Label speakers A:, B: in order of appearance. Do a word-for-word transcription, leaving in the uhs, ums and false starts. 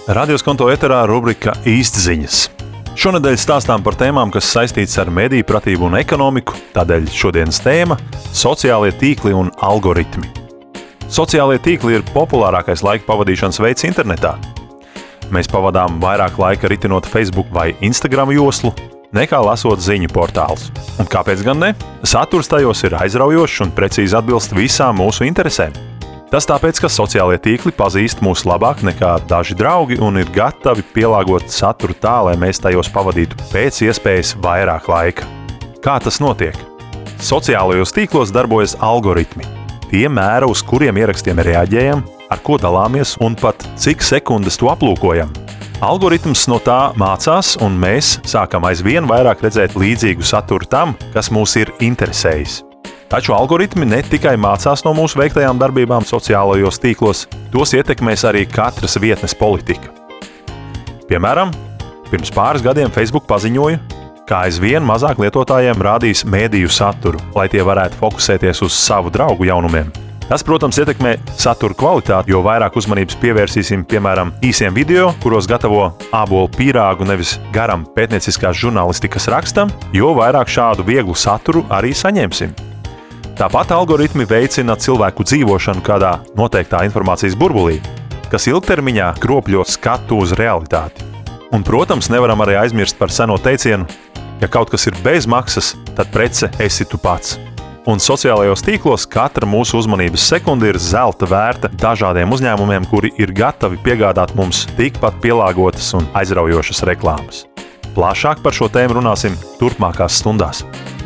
A: Radio Skonto eterā rubrika Īstziņas. Šonedēļ stāstām par tēmām, kas saistītas ar mediju pratību un ekonomiku, tādēļ šodienas tēma – sociālie tīkli un algoritmi. Sociālie tīkli ir populārākais laika pavadīšanas veids internetā. Mēs pavadām vairāk laika ritinot Facebook vai Instagram joslu, nekā lasot ziņu portālus. Un kāpēc gan ne? Saturs tajos ir aizraujošs un precīzi atbilst visām mūsu interesēm. Tas tāpēc, ka sociālie tīkli pazīst mūs labāk nekā daži draugi un ir gatavi pielāgot saturu tā, lai mēs tajos pavadītu pēc iespējas vairāk laika. Kā tas notiek? Sociālajos tīklos darbojas algoritmi. Tie mēra, uz kuriem ierakstiem reaģējam, ar ko dalāmies un pat cik sekundes to aplūkojam. Algoritms no tā mācās, un mēs sākam aizvien vairāk redzēt līdzīgu saturu tam, kas mūs ir interesējis. Taču algoritmi ne tikai mācās no mūsu veiktajām darbībām sociālajos tīklos, tos ietekmēs arī katras vietnes politika. Piemēram, pirms pāris gadiem Facebook paziņoja, ka aizvien mazāk lietotājiem rādīs mēdīju saturu, lai tie varētu fokusēties uz savu draugu jaunumiem. Tas, protams, ietekmē satura kvalitāti, jo vairāk uzmanības pievērsīsim, piemēram, īsiem video, kuros gatavo ābolu pīrāgu nevis garam pētnieciskās žurnālistikas rakstam, jo vairāk šādu vieglu saturu arī saņemsim. Tāpat algoritmi veicina cilvēku dzīvošanu kādā noteiktā informācijas burbulī, kas ilgtermiņā kropļo skatu uz realitāti. Un, protams, nevaram arī aizmirst par seno teicienu, ja kaut kas ir bez maksas, tad prece esi tu pats. Un sociālajos tīklos katra mūsu uzmanības sekunde ir zelta vērta dažādiem uzņēmumiem, kuri ir gatavi piegādāt mums tikpat pielāgotas un aizraujošas reklāmas. Plašāk par šo tēmu runāsim turpmākās stundās.